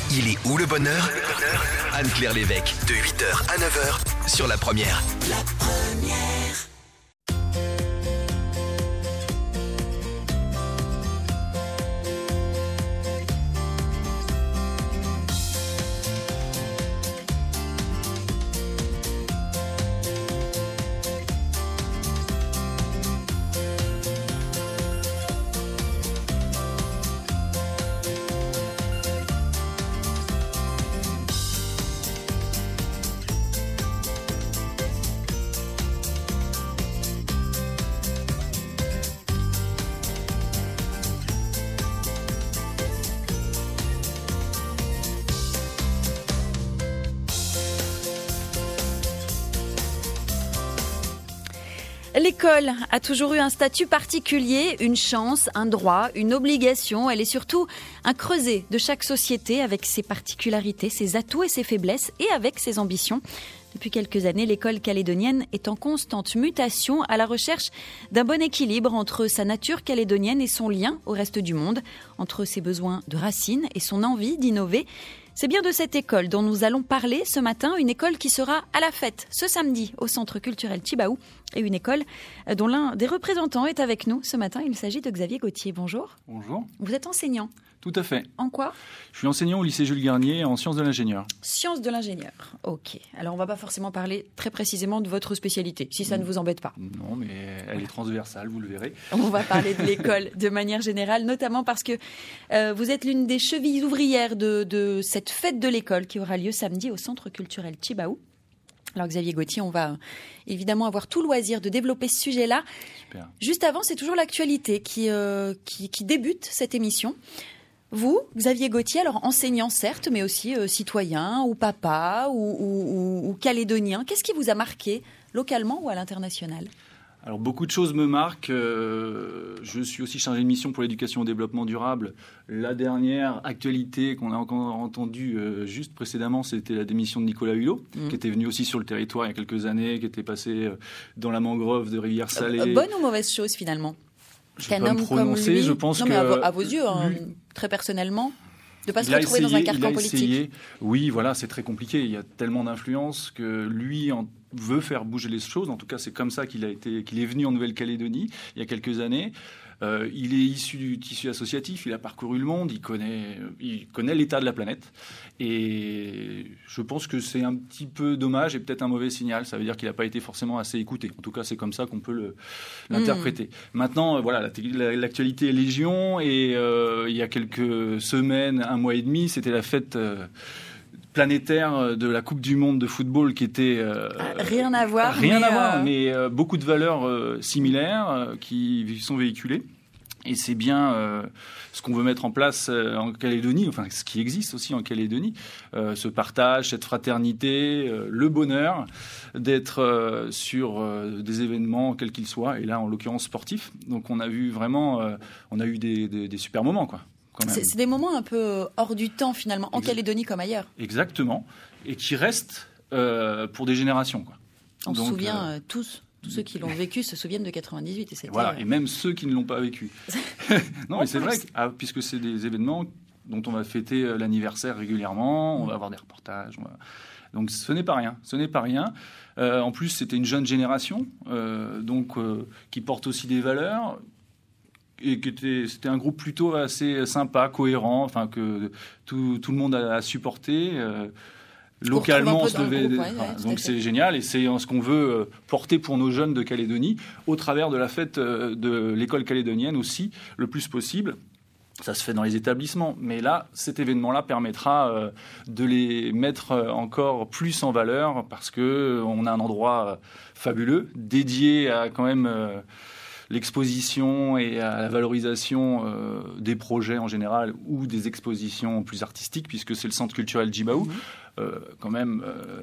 Il est où le bonheur? Anne-Claire Lévesque, de 8h à 9h sur La Première. La Première. L'école a toujours eu un statut particulier, une chance, un droit, une obligation. Elle est surtout un creuset de chaque société avec ses particularités, ses atouts et ses faiblesses et avec ses ambitions. Depuis quelques années, l'école calédonienne est en constante mutation à la recherche d'un bon équilibre entre sa nature calédonienne et son lien au reste du monde, entre ses besoins de racines et son envie d'innover. C'est bien de cette école dont nous allons parler ce matin, une école qui sera à la fête ce samedi au Centre culturel Tjibaou et une école dont l'un des représentants est avec nous ce matin. Il s'agit de Xavier Gauthier. Bonjour. Bonjour. Vous êtes enseignant. Tout à fait. En quoi? Je suis enseignant au lycée Jules Garnier en sciences de l'ingénieur. Sciences de l'ingénieur, ok. Alors on ne va pas forcément parler très précisément de votre spécialité, si ça ne vous embête pas. Non, mais elle est transversale, vous le verrez. On va parler de l'école de manière générale, notamment parce que vous êtes l'une des chevilles ouvrières de cette fête de l'école qui aura lieu samedi au Centre culturel Tjibaou. Alors Xavier Gauthier, on va évidemment avoir tout loisir de développer ce sujet-là. Super. Juste avant, c'est toujours l'actualité qui débute cette émission. Vous, Xavier Gauthier, alors enseignant certes, mais aussi citoyen ou papa ou calédonien, qu'est-ce qui vous a marqué localement ou à l'international ? Alors beaucoup de choses me marquent. Je suis aussi chargé de mission pour l'éducation au développement durable. La dernière actualité qu'on a encore entendue juste précédemment, c'était la démission de Nicolas Hulot, qui était venu aussi sur le territoire il y a quelques années, qui était passé dans la mangrove de Rivière-Salée. Bonne ou mauvaise chose finalement ? Je ne vais pas me prononcer, je pense que... à vos yeux, très personnellement, de ne pas se retrouver dans un carcan politique. Oui, voilà, c'est très compliqué. Il y a tellement d'influence que lui veut faire bouger les choses. En tout cas, c'est comme ça qu'il est venu en Nouvelle-Calédonie il y a quelques années. Il est issu du tissu associatif, il a parcouru le monde, il connaît l'état de la planète. Et je pense que c'est un petit peu dommage et peut-être un mauvais signal. Ça veut dire qu'il n'a pas été forcément assez écouté. En tout cas, c'est comme ça qu'on peut l'interpréter. Maintenant, voilà, l'actualité est légion. Et il y a quelques semaines, un mois et demi, c'était la fête... planétaire de la Coupe du Monde de football qui était... rien à voir. Mais beaucoup de valeurs similaires qui sont véhiculées. Et c'est bien ce qu'on veut mettre en place en Calédonie, enfin ce qui existe aussi en Calédonie, ce partage, cette fraternité, le bonheur d'être sur des événements quels qu'ils soient, et là en l'occurrence sportifs. Donc on a vu vraiment, on a eu des super moments, quoi. C'est des moments un peu hors du temps finalement, en Calédonie comme ailleurs. Exactement, et qui restent pour des générations, quoi. On se souvient tous ceux qui l'ont vécu se souviennent de 98. Et voilà, et même ceux qui ne l'ont pas vécu. Non, mais c'est vrai, puisque c'est des événements dont on va fêter l'anniversaire régulièrement, on va avoir des reportages. Donc ce n'est pas rien. En plus, c'était une jeune génération, qui porte aussi des valeurs. Et c'était un groupe plutôt assez sympa, cohérent, enfin que tout le monde a supporté. Localement, on se levait. Donc c'est génial, et c'est ce qu'on veut porter pour nos jeunes de Calédonie, au travers de la fête de l'école calédonienne aussi, le plus possible. Ça se fait dans les établissements, mais là, cet événement-là permettra de les mettre encore plus en valeur, parce qu'on a un endroit fabuleux, dédié à quand même... l'exposition et à la valorisation des projets en général, ou des expositions plus artistiques, puisque c'est le Centre culturel Tjibaou, quand même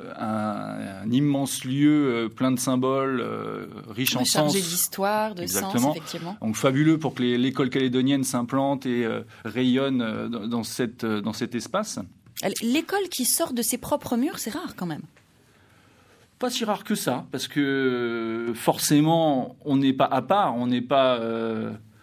un immense lieu plein de symboles, riche en sens. Chargé d'histoire, de sens, effectivement. Donc fabuleux pour que l'école calédonienne s'implante et rayonne dans cet espace. L'école qui sort de ses propres murs, c'est rare quand même. Pas si rare que ça, parce que forcément, on n'est pas à part, on n'est pas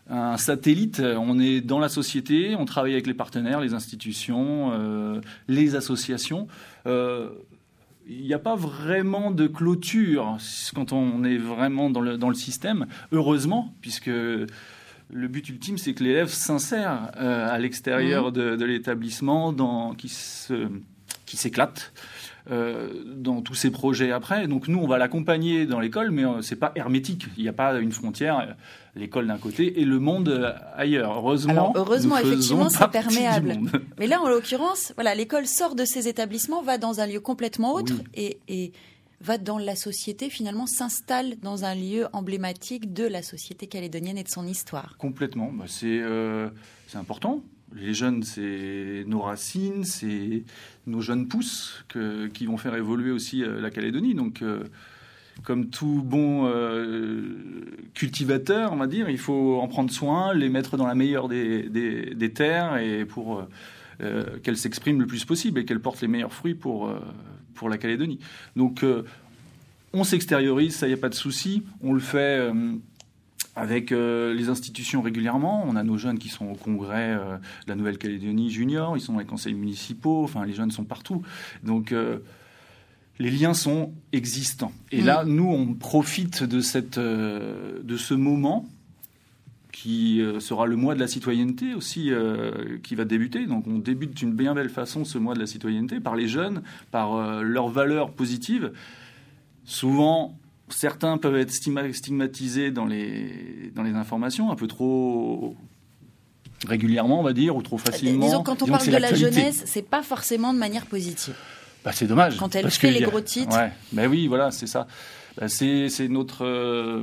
un satellite. On est dans la société, on travaille avec les partenaires, les institutions, les associations. Il n'y a pas vraiment de clôture quand on est vraiment dans le système, heureusement, puisque le but ultime, c'est que l'élève s'insère à l'extérieur de l'établissement, qui s'éclate dans tous ses projets après. Donc nous, on va l'accompagner dans l'école, mais c'est pas hermétique. Il n'y a pas une frontière, l'école d'un côté et le monde ailleurs. Heureusement, effectivement, c'est perméable. Mais là, en l'occurrence, voilà, l'école sort de ses établissements, va dans un lieu complètement autre et va dans la société, finalement, s'installe dans un lieu emblématique de la société calédonienne et de son histoire. Complètement. C'est important. Les jeunes, c'est nos racines, c'est nos jeunes pousses qui vont faire évoluer aussi la Calédonie. Donc, comme tout bon cultivateur, on va dire, il faut en prendre soin, les mettre dans la meilleure des terres et pour qu'elles s'expriment le plus possible et qu'elles portent les meilleurs fruits pour la Calédonie. Donc, on s'extériorise, ça, il n'y a pas de souci. On le fait avec les institutions régulièrement. On a nos jeunes qui sont au congrès de la Nouvelle-Calédonie junior, ils sont dans les conseils municipaux, enfin les jeunes sont partout. Donc les liens sont existants. Et là, nous, on profite de ce moment qui sera le mois de la citoyenneté aussi, qui va débuter. Donc on débute d'une bien belle façon ce mois de la citoyenneté par les jeunes, par leurs valeurs positives. Souvent, certains peuvent être stigmatisés dans les informations, un peu trop régulièrement, on va dire, ou trop facilement. Disons, quand on parle de la jeunesse, c'est pas forcément de manière positive. C'est dommage. Quand elle fait les gros titres. Ouais. Ben oui, voilà, c'est ça. C'est notre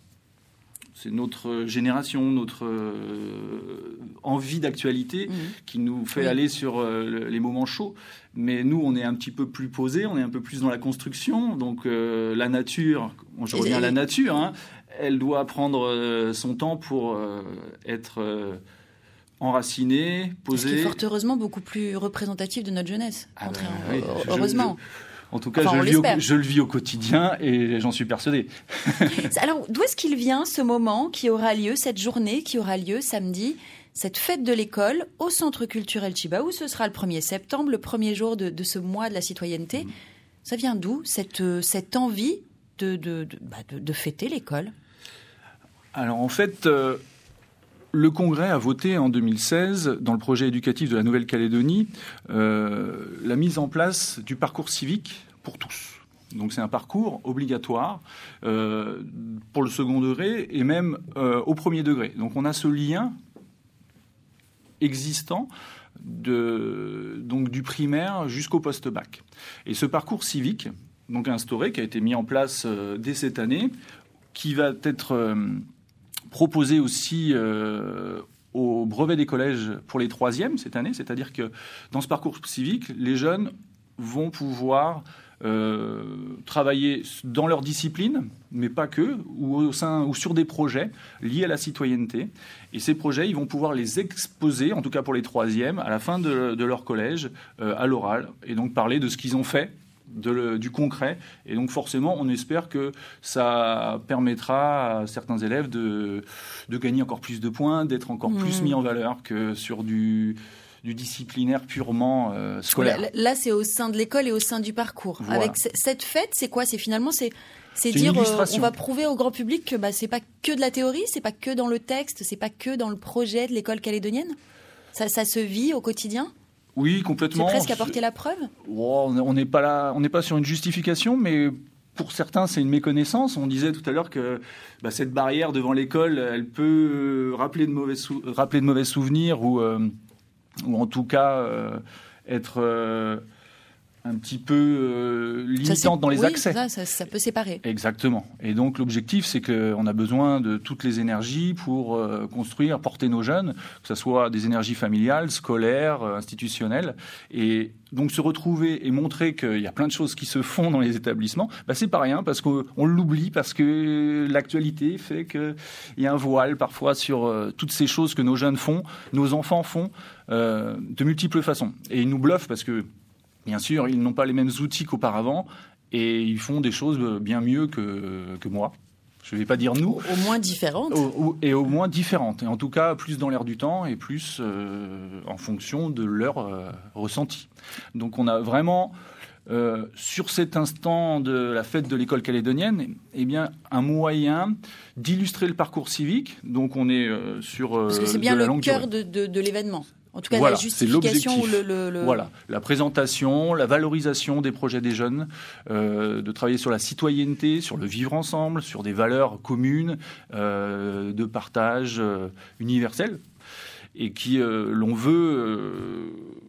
génération, notre envie d'actualité qui nous fait aller sur les moments chauds. Mais nous, on est un petit peu plus posés, on est un peu plus dans la construction. Donc la nature, je reviens à la nature, elle doit prendre son temps pour être enracinée, posée. Ce qui est fort heureusement beaucoup plus représentatif de notre jeunesse. Heureusement. En tout cas, je le vis au quotidien et j'en suis persuadé. Alors, d'où est-ce qu'il vient ce moment qui aura lieu, cette journée qui aura lieu samedi, cette fête de l'école au Centre culturel Chibaou? Ce sera le 1er septembre, le premier jour de ce mois de la citoyenneté. Ça vient d'où, cette envie de fêter l'école? Alors, en fait, le Congrès a voté en 2016, dans le projet éducatif de la Nouvelle-Calédonie, la mise en place du parcours civique pour tous. Donc c'est un parcours obligatoire pour le second degré et même au premier degré. Donc on a ce lien existant donc du primaire jusqu'au post-bac. Et ce parcours civique, donc instauré, qui a été mis en place dès cette année, qui va être proposé aussi au brevet des collèges pour les 3e cette année, c'est-à-dire que dans ce parcours civique, les jeunes vont pouvoir travailler dans leur discipline, mais pas que, ou sur des projets liés à la citoyenneté. Et ces projets, ils vont pouvoir les exposer, en tout cas pour les 3e, à la fin de leur collège, à l'oral, et donc parler de ce qu'ils ont fait, du concret. Et donc forcément, on espère que ça permettra à certains élèves de gagner encore plus de points, d'être encore plus mis en valeur que sur du disciplinaire purement scolaire. Là, c'est au sein de l'école et au sein du parcours. Voilà. Avec cette fête, c'est quoi? C'est finalement, c'est dire, on va prouver au grand public que c'est pas que de la théorie, c'est pas que dans le texte, c'est pas que dans le projet de l'école calédonienne. Ça se vit au quotidien. Oui, complètement. C'est presque apporter la preuve. On n'est pas là, on n'est pas sur une justification, mais pour certains, c'est une méconnaissance. On disait tout à l'heure que cette barrière devant l'école, elle peut rappeler de mauvais souvenirs ou en tout cas être un petit peu limitante dans les accès. Ça peut séparer. Exactement. Et donc l'objectif, c'est qu'on a besoin de toutes les énergies pour construire, porter nos jeunes, que ce soit des énergies familiales, scolaires, institutionnelles. Et donc se retrouver et montrer qu'il y a plein de choses qui se font dans les établissements, c'est pas rien, parce qu'on l'oublie, parce que l'actualité fait qu'il y a un voile parfois sur toutes ces choses que nos jeunes font, nos enfants font, de multiples façons. Et ils nous bluffent parce que bien sûr, ils n'ont pas les mêmes outils qu'auparavant et ils font des choses bien mieux que moi. je ne vais pas dire nous. Au moins différentes. Et au moins différentes. Et en tout cas, plus dans l'air du temps et plus en fonction de leur ressenti. Donc on a vraiment, sur cet instant de la fête de l'école calédonienne, eh bien, un moyen d'illustrer le parcours civique. Donc on est sur parce que c'est bien le cœur de l'événement. En tout cas, voilà, la justification ou Voilà, la présentation, la valorisation des projets des jeunes, de travailler sur la citoyenneté, sur le vivre ensemble, sur des valeurs communes, de partage universel, et qui, l'on veut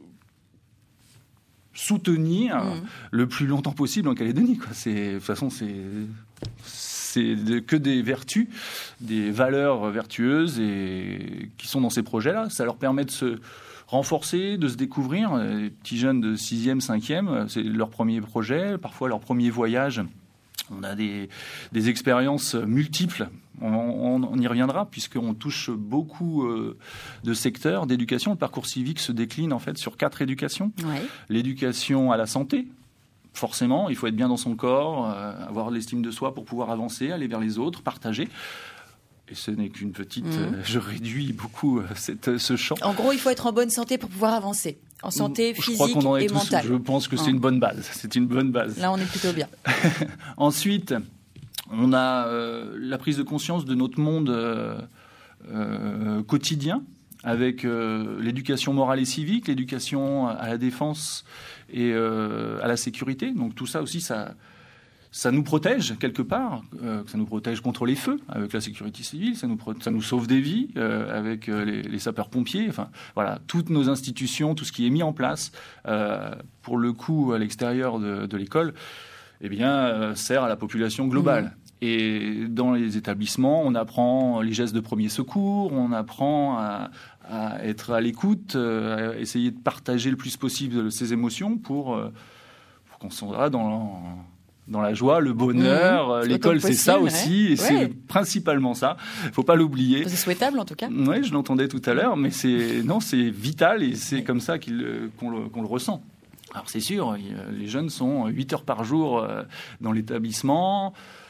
soutenir le plus longtemps possible en Calédonie, quoi. De toute façon, c'est que des vertus, des valeurs vertueuses et qui sont dans ces projets-là. Ça leur permet de se renforcer, de se découvrir. Les petits jeunes de 6e, 5e, c'est leur premier projet, parfois leur premier voyage. On a des expériences multiples. On y reviendra puisqu'on touche beaucoup de secteurs d'éducation. Le parcours civique se décline en fait sur 4 éducations. Ouais. L'éducation à la santé. Forcément, il faut être bien dans son corps, avoir l'estime de soi pour pouvoir avancer, aller vers les autres, partager. Et ce n'est qu'une petite... je réduis beaucoup ce champ. En gros, il faut être en bonne santé pour pouvoir avancer. En santé physique et mentale. Je pense que c'est une bonne base. C'est une bonne base. Là, on est plutôt bien. Ensuite, on a la prise de conscience de notre monde quotidien, avec l'éducation morale et civique, l'éducation à la défense et à la sécurité. Donc tout ça aussi, ça nous protège quelque part, ça nous protège contre les feux avec la sécurité civile, ça nous sauve des vies avec les sapeurs-pompiers. Enfin, voilà, toutes nos institutions, tout ce qui est mis en place, pour le coup, à l'extérieur de l'école, eh bien, sert à la population globale. Et dans les établissements, on apprend les gestes de premier secours, on apprend à être à l'écoute, à essayer de partager le plus possible ses émotions pour qu'on soit dans la joie, le bonheur. L'école, c'est ça aussi, et c'est principalement ça. Il ne faut pas l'oublier. C'est souhaitable, en tout cas. Oui, je l'entendais tout à l'heure, mais c'est vital, et c'est comme ça qu'on le ressent. Alors c'est sûr, les jeunes sont 8 heures par jour dans l'établissement.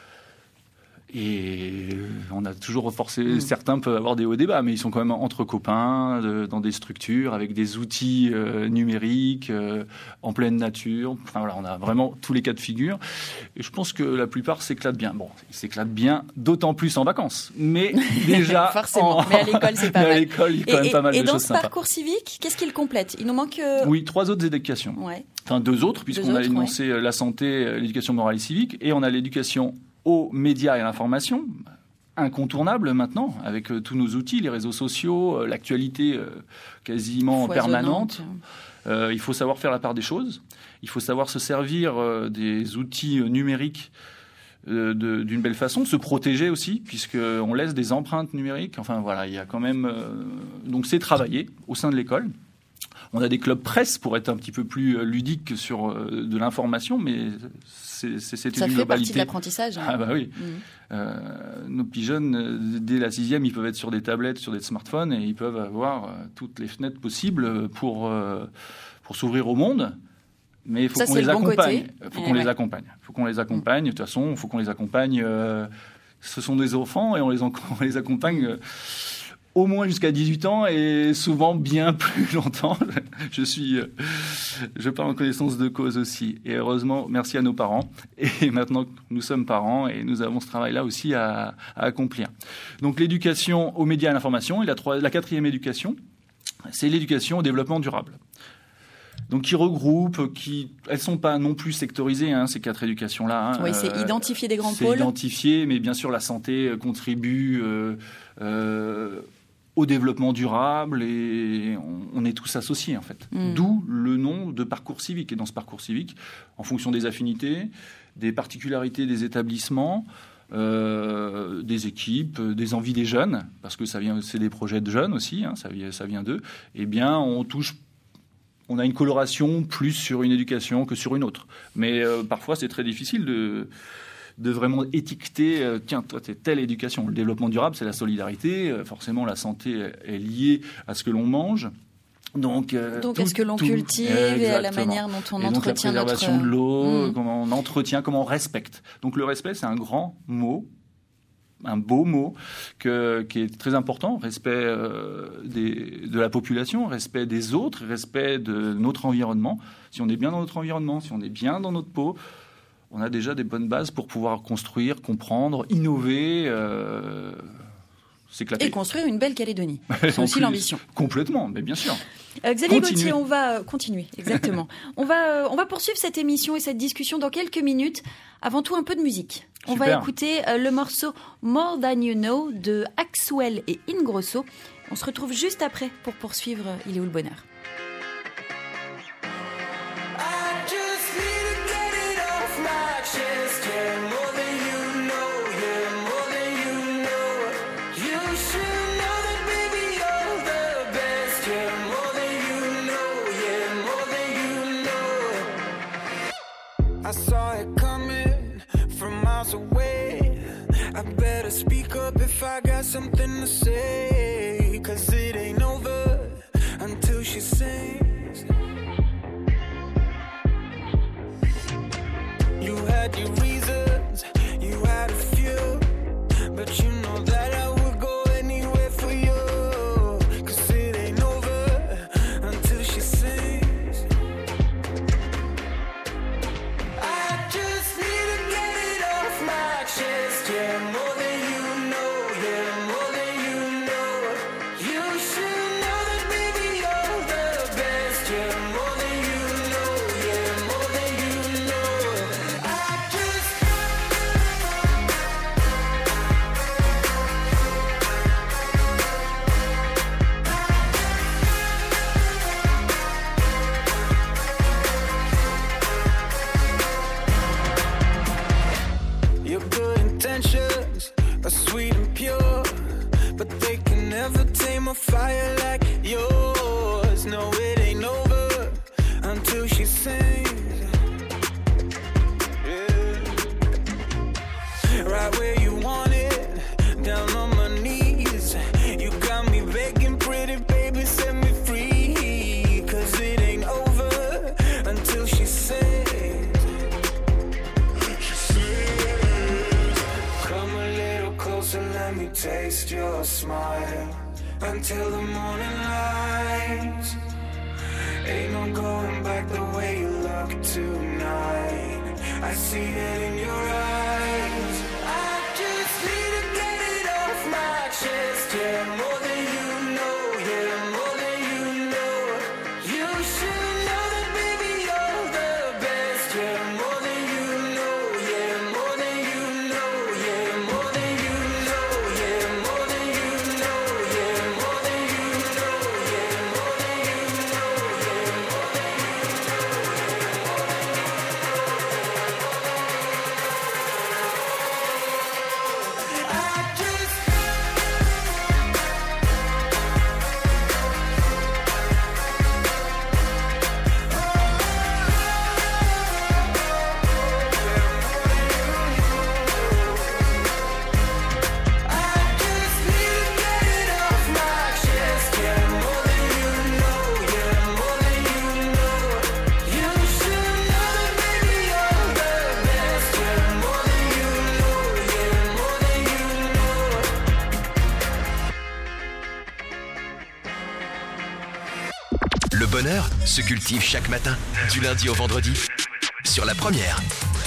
Et on a toujours certains peuvent avoir des hauts débats, mais ils sont quand même entre copains, dans des structures, avec des outils numériques, en pleine nature. Enfin voilà, on a vraiment tous les cas de figure. Et je pense que la plupart s'éclatent bien. Bon, ils s'éclatent bien, d'autant plus en vacances. Mais déjà... Forcément, mais à l'école, c'est pas mal. À l'école, il y a quand même pas mal de choses sympas. Et dans ce parcours civique, qu'est-ce qu'il complète ? Il nous manque... Oui, 3 autres éducations. Ouais. Enfin, 2 autres, puisqu'on a énoncé la santé, l'éducation morale et civique, et on a l'éducation aux médias et à l'information, incontournable maintenant, avec tous nos outils, les réseaux sociaux, l'actualité quasiment permanente. Il faut savoir faire la part des choses. Il faut savoir se servir des outils numériques d'une belle façon, se protéger aussi, puisqu'on laisse des empreintes numériques. Enfin voilà, il y a quand même... donc c'est travailler au sein de l'école. On a des clubs presse pour être un petit peu plus ludique sur de l'information, mais c'est une globalité. Ça fait partie de l'apprentissage. Hein. Ah bah oui. Nos petits jeunes, dès la 6e, ils peuvent être sur des tablettes, sur des smartphones, et ils peuvent avoir toutes les fenêtres possibles pour s'ouvrir au monde. Mais il faut qu'on les accompagne. Il faut qu'on les accompagne. Il faut qu'on les accompagne. De toute façon, il faut qu'on les accompagne. Ce sont des enfants et on les accompagne... au moins jusqu'à 18 ans et souvent bien plus longtemps. Je parle en connaissance de cause aussi. Et heureusement, merci à nos parents. Et maintenant, nous sommes parents et nous avons ce travail-là aussi à accomplir. Donc l'éducation aux médias et à l'information. Et la 4e éducation, c'est l'éducation au développement durable. Donc qui regroupe, elles sont pas non plus sectorisées, ces 4 éducations-là. Oui, c'est identifier des grands pôles. C'est identifier, mais bien sûr la santé contribue au développement durable et on est tous associés en fait. D'où le nom de parcours civique. Et dans ce parcours civique, en fonction des affinités, des particularités des établissements, des équipes, des envies des jeunes, parce que c'est des projets de jeunes aussi, ça vient d'eux, eh bien on a une coloration plus sur une éducation que sur une autre. Mais parfois c'est très difficile de vraiment étiqueter, tiens, toi, t'es telle éducation. Le développement durable, c'est la solidarité. Forcément, la santé est liée à ce que l'on mange. Donc à ce que l'on cultive et à la manière dont on entretient la préservation de l'eau, comment on entretient, comment on respecte. Donc le respect, c'est un grand mot un beau mot qui est très important, respect de la population, respect des autres, respect de notre environnement. Si on est bien dans notre environnement, si on est bien dans notre peau, on a déjà des bonnes bases pour pouvoir construire, comprendre, innover, s'éclater. Et construire une belle Calédonie. C'est aussi l'ambition. Complètement, mais bien sûr. Xavier Gauthier, on va continuer, exactement. On va poursuivre cette émission et cette discussion dans quelques minutes. Avant tout, un peu de musique. On va écouter le morceau More Than You Know de Axwell et Ingrosso. On se retrouve juste après pour poursuivre Il est où le bonheur? I saw it coming from miles away. I better speak up if I got something to say. 'Cause it ain't over until she sings. You had your reasons, you had a few, but you know that I would go anywhere for you. 'Cause it ain't over until she sings. A fire like yours. No, it ain't over until she sings. Yeah. Right where you want it, down on my knees. You got me begging, pretty baby, set me free. 'Cause it ain't over until she sings. Come a little closer, let me taste your smile. Until the morning light, ain't no going back the way you look tonight. I see it in your eyes. I just need to get it off my chest. Yeah, more than you know. Yeah, more than you know. You should know that, baby, you're the best. Yeah, more than you know. Yeah, more than you know. Yeah, more than you know. Yeah, more than you know. Yeah. Le bonheur se cultive chaque matin, du lundi au vendredi, sur la première.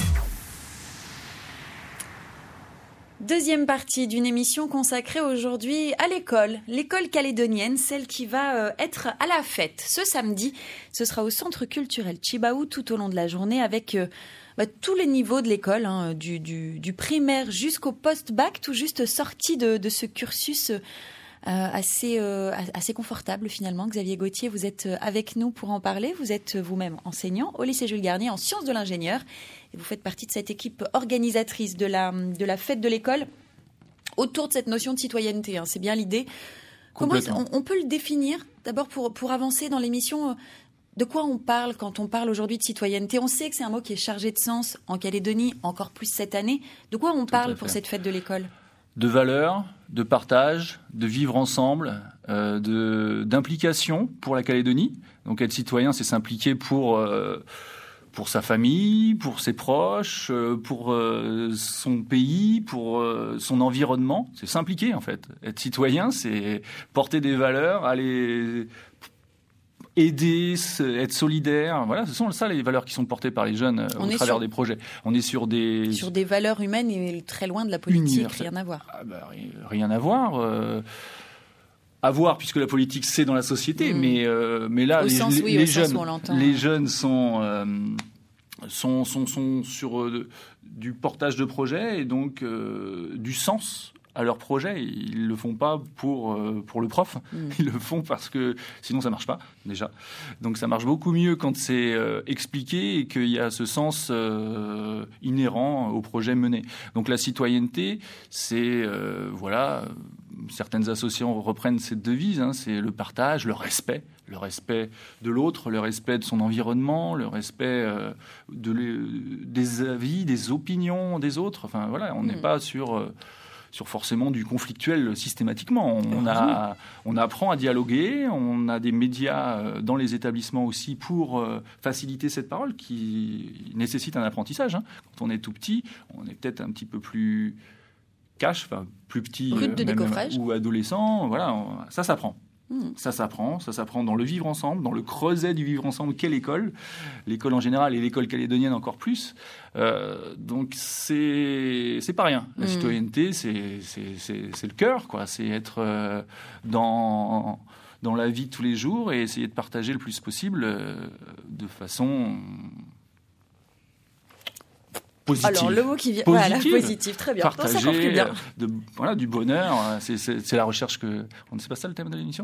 Deuxième partie d'une émission consacrée aujourd'hui à l'école calédonienne, celle qui va être à la fête. Ce samedi, ce sera au Centre culturel Chibaou tout au long de la journée avec tous les niveaux de l'école, hein, du primaire jusqu'au post-bac, tout juste sorti de ce cursus assez confortable finalement. Xavier Gauthier, vous êtes avec nous pour en parler. Vous êtes vous-même enseignant au lycée Jules Garnier en sciences de l'ingénieur et vous faites partie de cette équipe organisatrice de la fête de l'école autour de cette notion de citoyenneté, hein. C'est bien l'idée. Comment on peut le définir d'abord pour avancer dans l'émission? De quoi on parle quand on parle aujourd'hui de citoyenneté? On sait que c'est un mot qui est chargé de sens en Calédonie, encore plus cette année. De quoi on parle pour cette fête de l'école? De valeurs, de partage, de vivre ensemble, d'implication pour la Calédonie. Donc être citoyen, c'est s'impliquer pour pour sa famille, pour ses proches, pour son pays, pour son environnement. C'est s'impliquer, en fait. Être citoyen, c'est porter des valeurs, aller aider, être solidaire. Voilà, ce sont ça les valeurs qui sont portées par les jeunes au travers des projets. On est sur des valeurs humaines et très loin de la politique, rien à voir. Rien à voir. À voir, puisque la politique, c'est dans la société, mais là, les jeunes sont sur du portage de projets et donc du sens à leur projet. Ils le font pas pour le prof, ils le font parce que sinon ça marche pas déjà. Donc ça marche beaucoup mieux quand c'est expliqué et qu'il y a ce sens inhérent au projet mené. Donc la citoyenneté, c'est certaines associations reprennent cette devise, c'est le partage, le respect de l'autre, le respect de son environnement, le respect des avis, des opinions des autres. Enfin voilà, on n'est pas sur forcément du conflictuel systématiquement. On apprend à dialoguer, on a des médias dans les établissements aussi pour faciliter cette parole qui nécessite un apprentissage. Quand on est tout petit, on est peut-être un petit peu plus plus petit ou adolescent. Voilà, ça s'apprend. Ça s'apprend dans le vivre ensemble, dans le creuset du vivre ensemble qu'est l'école en général et l'école calédonienne encore plus. Donc c'est pas rien. La citoyenneté, c'est le cœur, quoi. C'est être dans la vie de tous les jours et essayer de partager le plus possible de façon positive. Alors le mot qui vient, positif, très bien. Partager ça compris bien. Du bonheur, c'est la recherche que. On ne sait pas ça le thème de l'émission.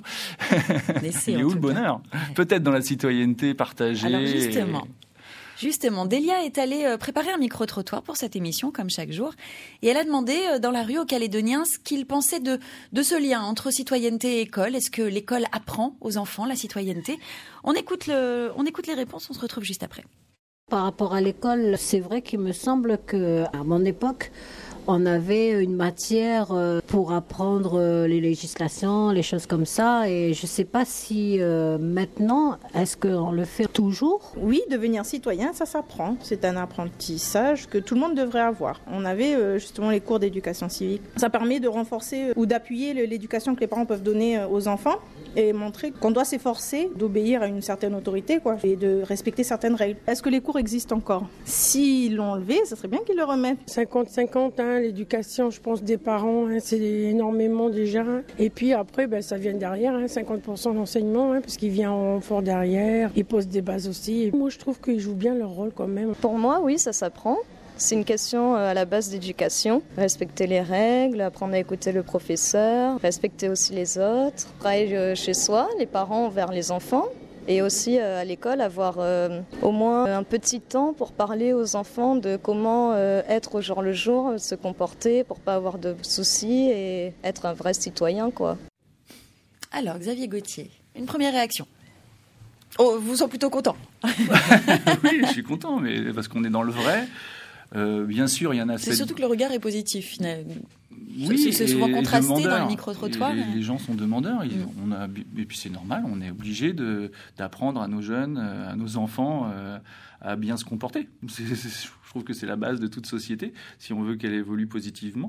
Il est où le bonheur ? Peut-être dans la citoyenneté partagée. Alors justement, Delia est allée préparer un micro-trottoir pour cette émission, comme chaque jour, et elle a demandé dans la rue aux Calédoniens ce qu'ils pensaient de ce lien entre citoyenneté et école. Est-ce que l'école apprend aux enfants la citoyenneté ? On écoute les réponses, on se retrouve juste après. Par rapport à l'école, c'est vrai qu'il me semble qu'à mon époque, on avait une matière pour apprendre les législations, les choses comme ça. Et je ne sais pas si maintenant, est-ce qu'on le fait toujours ? Oui, devenir citoyen, ça s'apprend. C'est un apprentissage que tout le monde devrait avoir. On avait justement les cours d'éducation civique. Ça permet de renforcer ou d'appuyer l'éducation que les parents peuvent donner aux enfants et montrer qu'on doit s'efforcer d'obéir à une certaine autorité, quoi, et de respecter certaines règles. Est-ce que les cours existent encore ? S'ils l'ont enlevé, ça serait bien qu'ils le remettent. 50-50, l'éducation, je pense, des parents, c'est énormément déjà. Et puis après, ça vient derrière, 50% d'enseignement, parce qu'il vient en fort derrière, il pose des bases aussi. Et moi, je trouve qu'ils jouent bien leur rôle quand même. Pour moi, oui, ça s'apprend. C'est une question à la base d'éducation. Respecter les règles, apprendre à écouter le professeur, respecter aussi les autres. Pareil chez soi, les parents envers les enfants. Et aussi à l'école, avoir au moins un petit temps pour parler aux enfants de comment être au jour le jour, se comporter pour pas avoir de soucis et être un vrai citoyen, quoi. Alors, Xavier Gauthier, une première réaction. Oh, vous êtes plutôt content. Oui, je suis content, mais parce qu'on est dans le vrai. Bien sûr, il y en a. C'est surtout que le regard est positif, finalement. Oui, c'est souvent contrasté dans les micro-trottoirs. Les gens sont demandeurs. Et puis c'est normal, on est obligé d'apprendre à nos jeunes, à nos enfants à bien se comporter. Je trouve que c'est la base de toute société, si on veut qu'elle évolue positivement.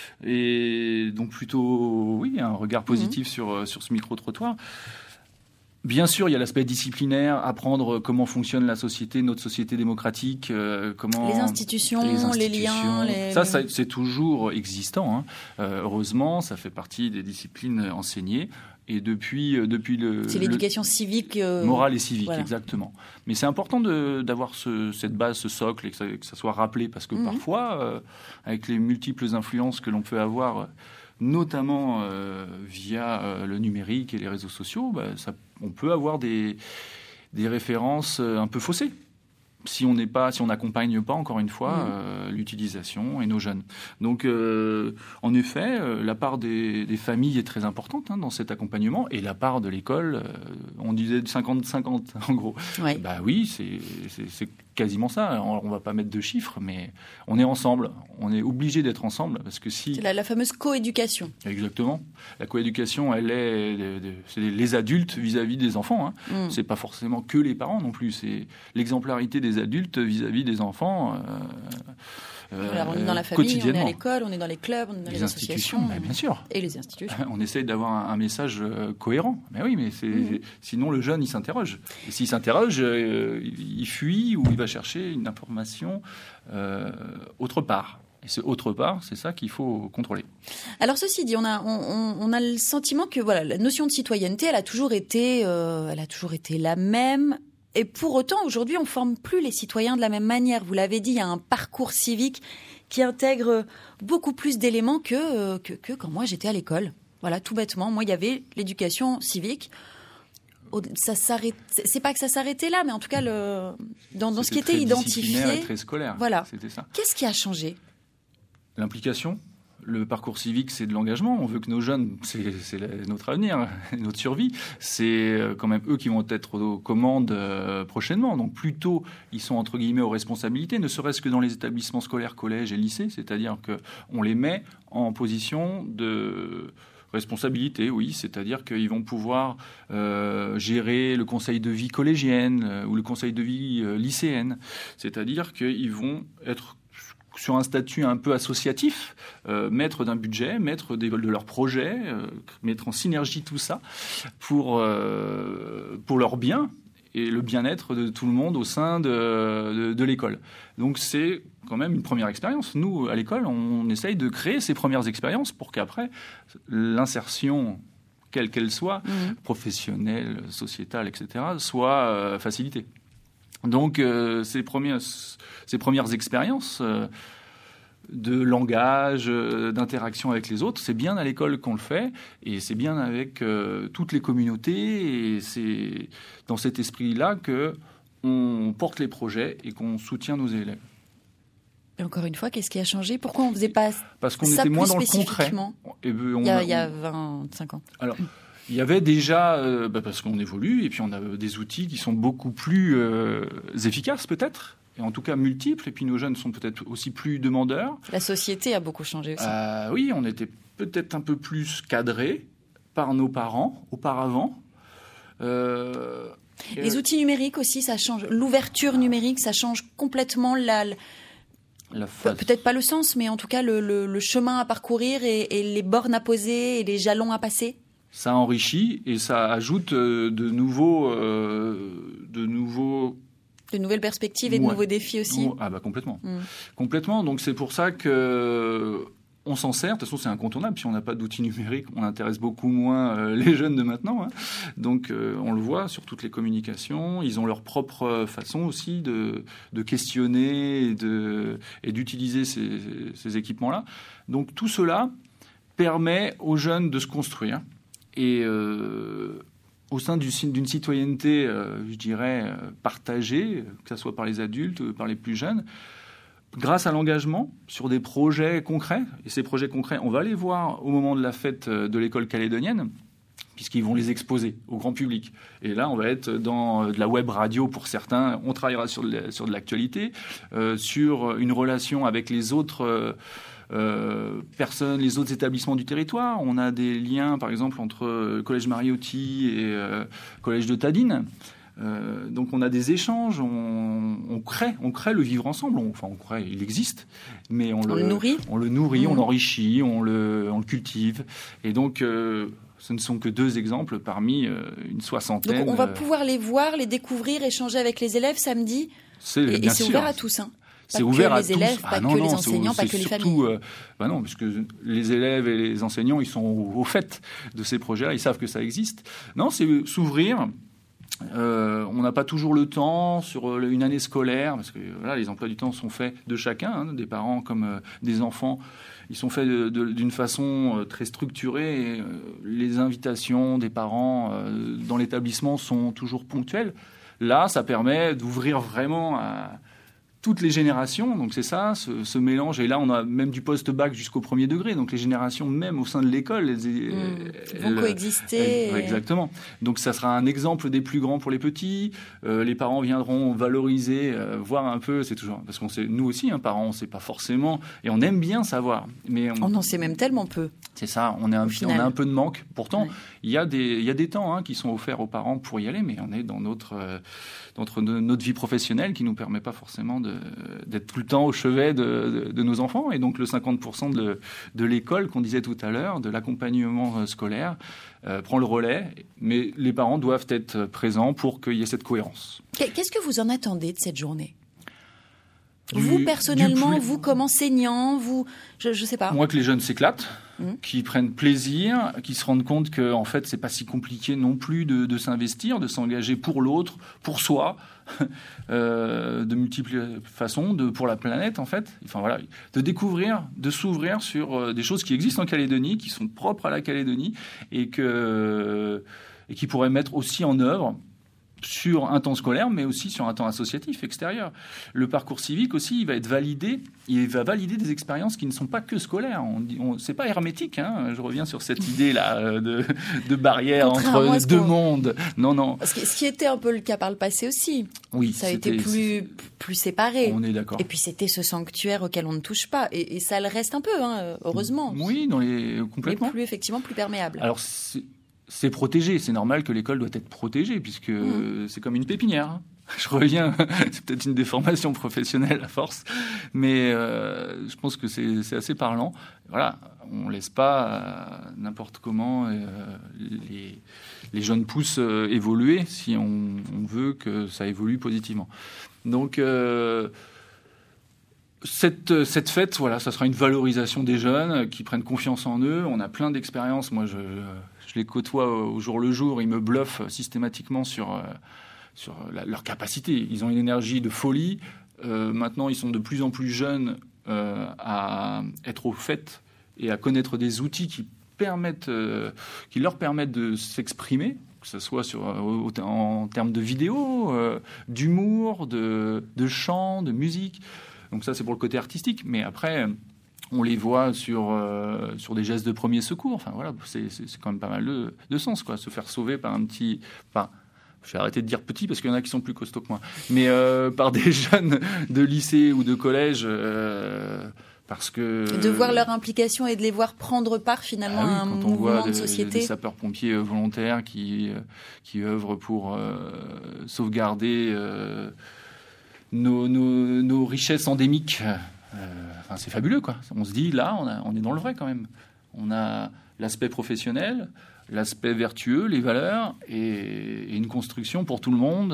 Et donc plutôt, oui, un regard positif sur ce micro-trottoir. Bien sûr, il y a l'aspect disciplinaire, apprendre comment fonctionne la société, notre société démocratique, comment... Les institutions, les liens... Ça, c'est toujours existant. Heureusement, ça fait partie des disciplines enseignées. Et depuis c'est l'éducation civique... morale et civique, voilà. Exactement. Mais c'est important d'avoir cette base, ce socle, et que ça soit rappelé, parce que parfois, avec les multiples influences que l'on peut avoir... notamment via le numérique et les réseaux sociaux, on peut avoir des références un peu faussées si on n'accompagne pas, encore une fois, l'utilisation et nos jeunes. Donc, en effet, la part des familles est très importante dans cet accompagnement, et la part de l'école, on disait 50-50 en gros. Ouais. Oui, quasiment ça. On ne va pas mettre de chiffres, mais on est ensemble. On est obligé d'être ensemble parce que si... C'est la fameuse coéducation. Exactement. La coéducation, c'est les adultes vis-à-vis des enfants. C'est pas forcément que les parents non plus. C'est l'exemplarité des adultes vis-à-vis des enfants. On est dans la famille, on est à l'école, on est dans les clubs, on est dans les associations. Bien sûr. Et les institutions. On essaye d'avoir un message cohérent. Mais oui, mais sinon le jeune, il s'interroge. Et s'il s'interroge, il fuit ou il va chercher une information autre part. Et ce autre part, c'est ça qu'il faut contrôler. Alors ceci dit, on a le sentiment que la notion de citoyenneté, elle a toujours été la même. Et pour autant, aujourd'hui, on ne forme plus les citoyens de la même manière. Vous l'avez dit, il y a un parcours civique qui intègre beaucoup plus d'éléments que quand moi j'étais à l'école. Voilà, tout bêtement. Moi, il y avait l'éducation civique. C'est pas que ça s'arrêtait là, mais en tout cas, dans ce qui était identifié. Et très scolaire. Voilà. C'était ça. Qu'est-ce qui a changé ? L'implication. Le parcours civique, c'est de l'engagement. On veut que nos jeunes, c'est notre avenir, notre survie. C'est quand même eux qui vont être aux commandes prochainement. Donc plus tôt ils sont entre guillemets aux responsabilités, ne serait-ce que dans les établissements scolaires, collèges et lycées, c'est-à-dire qu'on les met en position de responsabilité, oui, c'est-à-dire qu'ils vont pouvoir gérer le conseil de vie collégienne ou le conseil de vie lycéenne. C'est-à-dire qu'ils vont être sur un statut un peu associatif, maître d'un budget, maître de leurs projets, mettre en synergie tout ça pour leur bien et le bien-être de tout le monde au sein de l'école. Donc c'est quand même une première expérience. Nous, à l'école, on essaye de créer ces premières expériences pour qu'après, l'insertion, quelle qu'elle soit, professionnelle, sociétale, etc., soit facilitée. Donc ces premières expériences de langage, d'interaction avec les autres, c'est bien à l'école qu'on le fait et c'est bien avec toutes les communautés et c'est dans cet esprit-là qu'on porte les projets et qu'on soutient nos élèves. Et encore une fois, qu'est-ce qui a changé ? Pourquoi on ne faisait pas Parce qu'on ça était moins plus dans le concret. Il y a 25 ans. Alors, il y avait déjà, parce qu'on évolue, et puis on a des outils qui sont beaucoup plus efficaces peut-être, et en tout cas multiples, et puis nos jeunes sont peut-être aussi plus demandeurs. La société a beaucoup changé aussi. Oui, on était peut-être un peu plus cadrés par nos parents auparavant. Les outils numériques aussi, ça change. L'ouverture numérique, ça change complètement peut-être pas le sens, mais en tout cas le chemin à parcourir et les bornes à poser et les jalons à passer. Ça enrichit et ça ajoute de nouvelles perspectives et de nouveaux défis aussi. Complètement. Complètement. Donc c'est pour ça que on s'en sert. De toute façon, c'est incontournable. Si on n'a pas d'outils numériques, on intéresse beaucoup moins les jeunes de maintenant. Donc on le voit sur toutes les communications. Ils ont leur propre façon aussi de questionner et d'utiliser ces équipements-là. Donc tout cela permet aux jeunes de se construire. Et au sein d'une citoyenneté, je dirais, partagée, que ce soit par les adultes, par les plus jeunes, grâce à l'engagement sur des projets concrets, et ces projets concrets, on va les voir au moment de la fête de l'école calédonienne, puisqu'ils vont les exposer au grand public. Et là, on va être dans de la web radio pour certains, on travaillera sur de l'actualité, sur une relation avec les autres personnes, les autres établissements du territoire. On a des liens, par exemple, entre Collège Mariotti et Collège de Tadine. Donc on a des échanges, on crée le vivre ensemble. Il existe, mais on le nourrit, on l'enrichit, on le cultive. Et donc ce ne sont que 2 exemples parmi une soixantaine. Donc on va pouvoir les voir, les découvrir, échanger avec les élèves samedi. Et c'est ouvert à tous, hein. C'est ouvert à tous. Pas que les élèves, pas que les enseignants, pas que les familles. Non, parce que les élèves et les enseignants, ils sont au fait de ces projets-là, ils savent que ça existe. Non, c'est s'ouvrir. On n'a pas toujours le temps sur une année scolaire, parce que les emplois du temps sont faits de chacun, des parents comme des enfants. Ils sont faits d'une façon très structurée. Et, les invitations des parents dans l'établissement sont toujours ponctuelles. Là, ça permet d'ouvrir vraiment à toutes les générations, donc c'est ça, ce mélange. Et là, on a même du post-bac jusqu'au premier degré. Donc les générations, même au sein de l'école, vont coexister. Exactement. Donc ça sera un exemple des plus grands pour les petits. Les parents viendront valoriser, voir un peu. C'est toujours parce qu'on sait, nous aussi, parents, on ne sait pas forcément, et on aime bien savoir. Mais on en sait même tellement peu. C'est ça. On a un peu de manque. Pourtant, il y a des temps qui sont offerts aux parents pour y aller, mais on est dans notre vie professionnelle qui ne nous permet pas forcément d'être tout le temps au chevet de nos enfants. Et donc le 50% de l'école qu'on disait tout à l'heure, de l'accompagnement scolaire, prend le relais. Mais les parents doivent être présents pour qu'il y ait cette cohérence. Qu'est-ce que vous en attendez de cette journée ? Vous, personnellement, vous comme enseignant, je sais pas. Moi, que les jeunes s'éclatent, qu'ils prennent plaisir, qu'ils se rendent compte que, en fait, c'est pas si compliqué non plus de s'investir, de s'engager pour l'autre, pour soi, de multiples façons, pour la planète, en fait. Enfin, voilà, de découvrir, de s'ouvrir sur des choses qui existent en Calédonie, qui sont propres à la Calédonie, et qui pourraient mettre aussi en œuvre sur un temps scolaire, mais aussi sur un temps associatif extérieur. Le parcours civique aussi, il va être validé. Il va valider des expériences qui ne sont pas que scolaires. C'est pas hermétique. Je reviens sur cette idée-là de barrière entre deux mondes. Non. Ce qui était un peu le cas par le passé aussi. Oui, ça a été plus séparé. On est d'accord. Et puis c'était ce sanctuaire auquel on ne touche pas. Et ça le reste un peu, heureusement. Oui, complètement. Mais plus perméable. Alors c'est protégé, c'est normal que l'école doit être protégée, puisque c'est comme une pépinière. Je reviens, c'est peut-être une déformation professionnelle à force, mais je pense que c'est assez parlant. Voilà, on ne laisse pas n'importe comment les jeunes pousses évoluer si on veut que ça évolue positivement. Donc cette fête, voilà, ça sera une valorisation des jeunes qui prennent confiance en eux. On a plein d'expériences. Moi, je les côtoie au jour le jour. Ils me bluffent systématiquement sur leur capacité. Ils ont une énergie de folie. Maintenant, ils sont de plus en plus jeunes à être au fait et à connaître des outils qui leur permettent de s'exprimer, que ce soit en termes de vidéo, d'humour, de chant, de musique. Donc ça, c'est pour le côté artistique. Mais après, on les voit sur des gestes de premier secours. Enfin, voilà, c'est quand même pas mal de sens, quoi. Se faire sauver par un petit... Enfin, je vais arrêter de dire petit parce qu'il y en a qui sont plus costauds que moi. Mais par des jeunes de lycée ou de collège... parce que... De voir leur implication et de les voir prendre part finalement à un mouvement de société. Des sapeurs-pompiers volontaires qui œuvrent pour sauvegarder... Nos richesses endémiques, c'est fabuleux, quoi. On se dit, là, on est dans le vrai, quand même. On a l'aspect professionnel, l'aspect vertueux, les valeurs, et une construction pour tout le monde.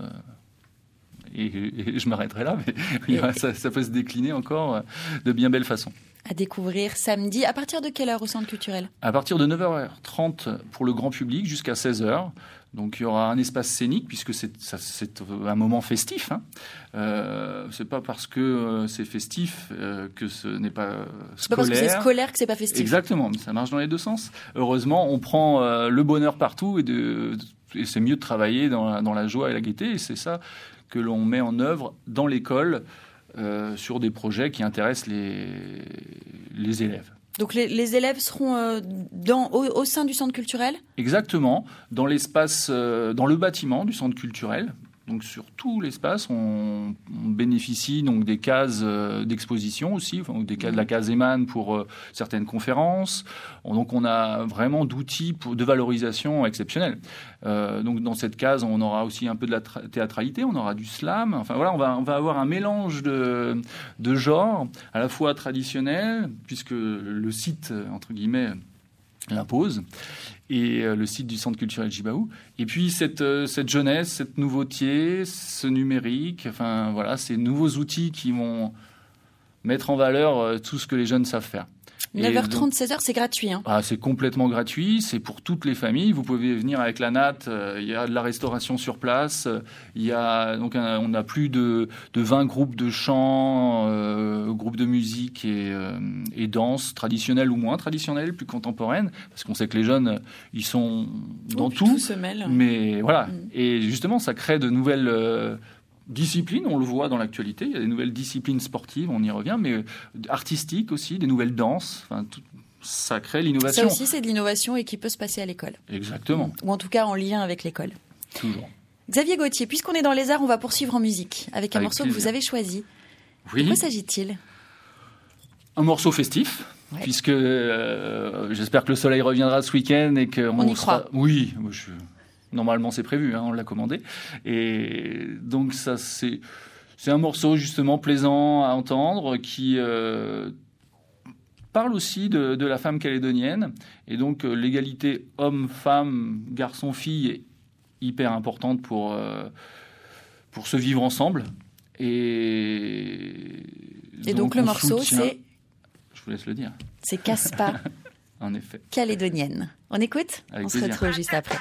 Et je m'arrêterai là, mais ça peut se décliner encore de bien belle façon. À découvrir samedi. À partir de quelle heure au centre culturel ? À partir de 9h30 pour le grand public jusqu'à 16h. Donc il y aura un espace scénique puisque c'est un moment festif. C'est pas parce que c'est festif que ce n'est pas scolaire. C'est pas parce que c'est scolaire que c'est pas festif. Exactement, ça marche dans les deux sens. Heureusement, on prend le bonheur partout et c'est mieux de travailler dans la joie et la gaieté. Et c'est ça que l'on met en œuvre dans l'école sur des projets qui intéressent les élèves. Donc les élèves seront au sein du centre culturel ? Exactement, dans l'espace, dans le bâtiment du centre culturel. Donc sur tout l'espace, on bénéficie donc des cases d'exposition aussi, de la case Eman pour certaines conférences. Donc on a vraiment d'outils de valorisation exceptionnels. Donc dans cette case, on aura aussi un peu de la théâtralité, on aura du slam. Enfin voilà, on va avoir un mélange de genres, à la fois traditionnel, puisque le site, entre guillemets, l'impose, et le site du centre culturel Jibaou. Et puis cette jeunesse, cette nouveauté, ce numérique, enfin voilà, ces nouveaux outils qui vont mettre en valeur tout ce que les jeunes savent faire. 9h30, 16h, c'est gratuit. C'est complètement gratuit, c'est pour toutes les familles. Vous pouvez venir avec la natte, il y a de la restauration sur place. On a plus de 20 groupes de chant, groupes de musique et danse, traditionnelles ou moins traditionnelles, plus contemporaines, parce qu'on sait que les jeunes, ils sont dans tout. Tout se mêle. Mais voilà, et justement, ça crée de nouvelles disciplines, on le voit dans l'actualité, il y a des nouvelles disciplines sportives, on y revient, mais artistiques aussi, des nouvelles danses, ça crée l'innovation. Ça aussi, c'est de l'innovation et qui peut se passer à l'école. Exactement. Ou en tout cas en lien avec l'école. Toujours. Xavier Gauthier, puisqu'on est dans les arts, on va poursuivre en musique avec un morceau plaisir. que vous avez choisi. Oui. De quoi s'agit-il ? Un morceau festif, puisque j'espère que le soleil reviendra ce week-end et que on y croit. Oui, normalement c'est prévu, on l'a commandé. Et donc ça c'est un morceau justement plaisant à entendre qui parle aussi de la femme calédonienne. Et donc l'égalité homme-femme, garçon-fille est hyper importante pour se vivre ensemble. Et donc le morceau c'est... Je vous laisse le dire. C'est Caspa. En effet. Calédonienne. On écoute ? Avec on plaisir. se retrouve juste après.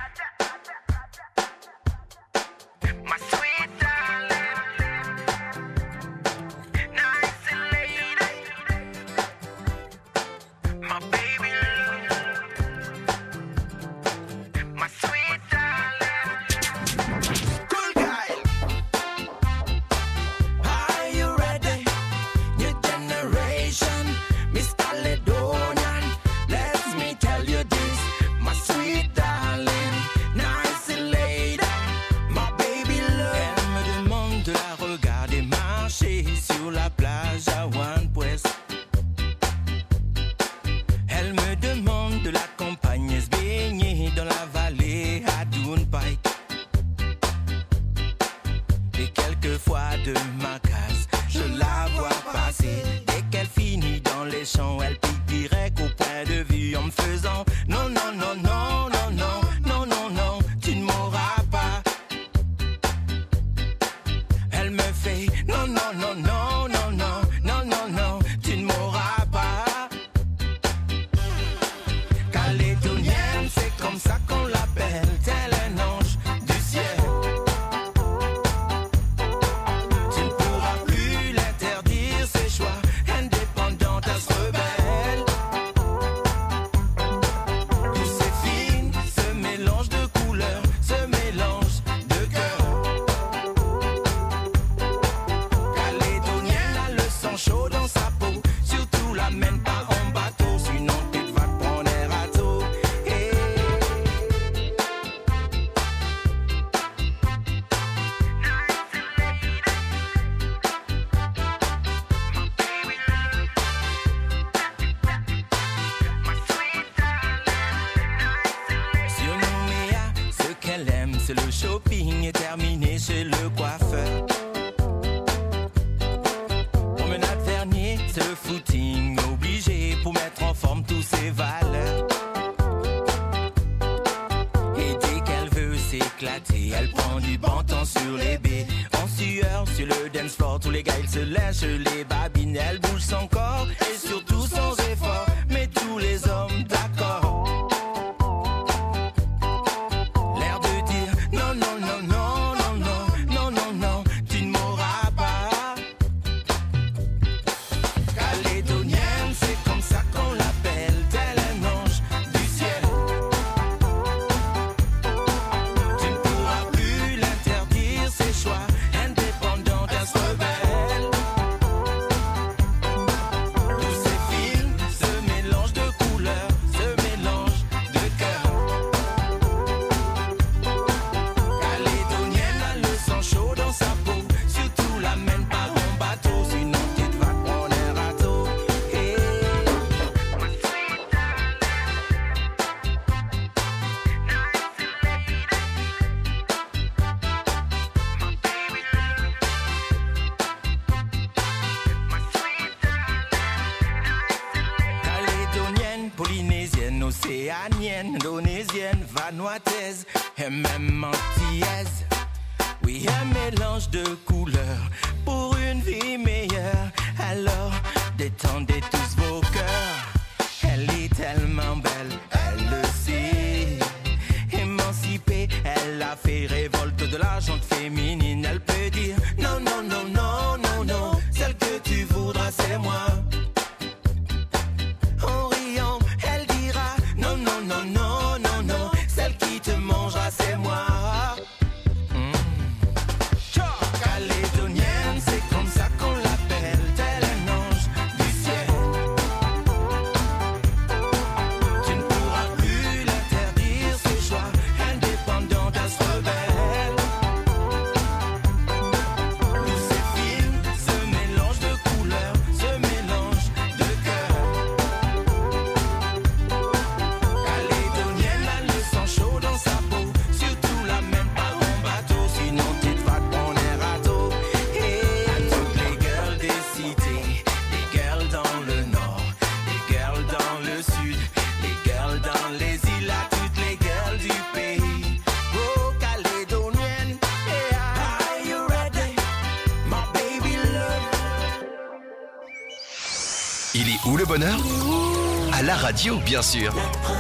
Océanienne, indonésienne, vanuataise et même antillaise. Oui, un mélange de couleurs pour une vie meilleure. Alors, détendez tous vos cœurs. Elle est tellement belle, elle le sait. Émancipée, elle a fait révolte de la gente féminine. Elle peut dire non, non, non, non, non, non. Celle que tu voudras, c'est moi. En riant, elle dira non, non, non, non, non, non. Celle qui te mangera, c'est moi. Il est où le bonheur? À la radio, bien sûr.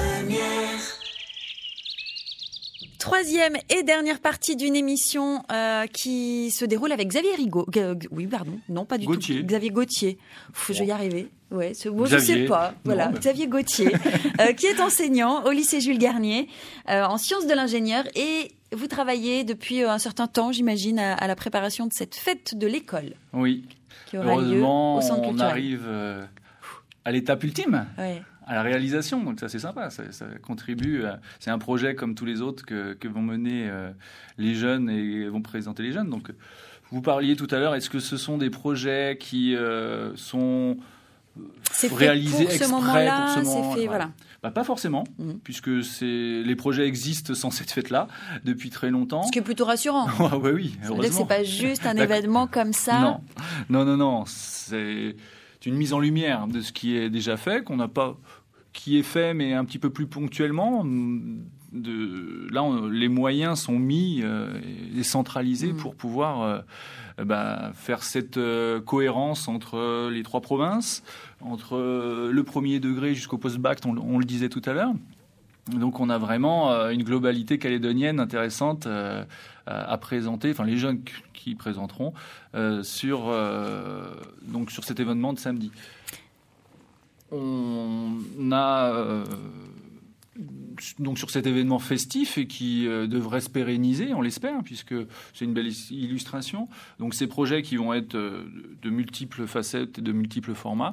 Troisième et dernière partie d'une émission qui se déroule avec Xavier Rigaud. Oui, pardon, non, pas du Gauthier. tout. Xavier Gauthier. Je vais y arriver. Ouais, je Xavier. sais pas. Voilà, Non, mais... Xavier Gauthier, qui est enseignant au lycée Jules Garnier en sciences de l'ingénieur, et vous travaillez depuis un certain temps, j'imagine, à la préparation de cette fête de l'école. Oui. Qui aura lieu Heureusement, au centre on culturel. arrive à l'étape ultime. Ouais. À la réalisation, donc ça c'est sympa, ça contribue. C'est un projet comme tous les autres que vont mener les jeunes et vont présenter les jeunes. Donc vous parliez tout à l'heure, est-ce que ce sont des projets qui sont réalisés pour ce exprès moment-là, pour ce moment? c'est fait, voilà. Bah, pas forcément, puisque les projets existent sans cette fête-là depuis très longtemps. Ce qui est plutôt rassurant. Ah ouais, oui, Ça veut dire que heureusement. c'est pas juste un événement comme ça. Non. C'est une mise en lumière de ce qui est déjà fait, qui est fait, mais un petit peu plus ponctuellement. Là, les moyens sont mis et centralisés pour pouvoir faire cette cohérence entre les trois provinces, entre le premier degré jusqu'au post-bac, on le disait tout à l'heure. Donc on a vraiment une globalité calédonienne intéressante à présenter, enfin les jeunes qui présenteront sur cet événement de samedi. On a donc sur cet événement festif et qui devrait se pérenniser, on l'espère, puisque c'est une belle illustration. Donc ces projets qui vont être de multiples facettes et de multiples formats.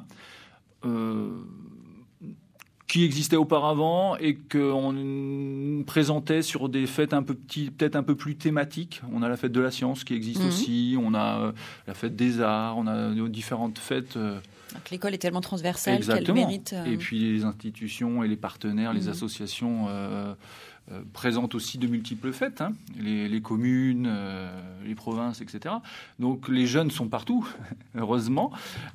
Qui existait auparavant et qu'on présentait sur des fêtes peut-être un peu plus thématiques. On a la fête de la science qui existe aussi, on a la fête des arts, on a différentes fêtes. Donc, l'école est tellement transversale qu'elle mérite... Et puis les institutions et les partenaires, les associations présentent aussi de multiples fêtes, hein. Les communes, les provinces, etc. Donc les jeunes sont partout, heureusement,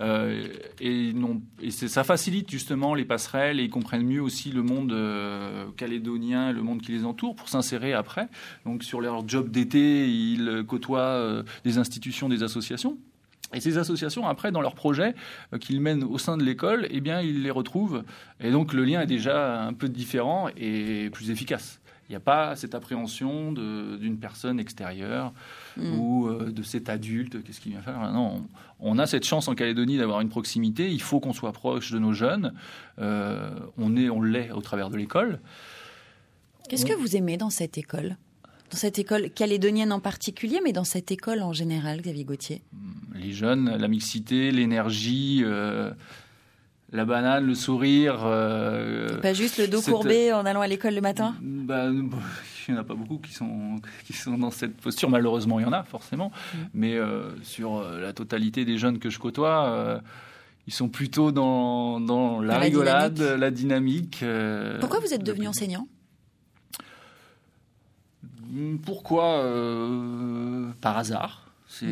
ça facilite justement les passerelles et ils comprennent mieux aussi le monde calédonien, le monde qui les entoure pour s'insérer après. Donc sur leur job d'été, ils côtoient des institutions, des associations. Et ces associations, après, dans leurs projets qu'ils mènent au sein de l'école, eh bien, ils les retrouvent. Et donc, le lien est déjà un peu différent et plus efficace. Il n'y a pas cette appréhension d'une personne extérieure ou de cet adulte. Qu'est-ce qu'il vient faire? Non, on a cette chance en Calédonie d'avoir une proximité. Il faut qu'on soit proche de nos jeunes. On l'est au travers de l'école. Qu'est-ce que vous aimez dans cette école? Dans cette école calédonienne en particulier, mais dans cette école en général, Xavier Gauthier? Les jeunes, la mixité, l'énergie, la banane, le sourire. C'est pas juste le dos courbé en allant à l'école le matin? Il n'y en a pas beaucoup qui sont dans cette posture. Malheureusement, il y en a forcément. Mais sur la totalité des jeunes que je côtoie, ils sont plutôt dans la rigolade, la dynamique. Pourquoi vous êtes devenu enseignant? Pourquoi par hasard.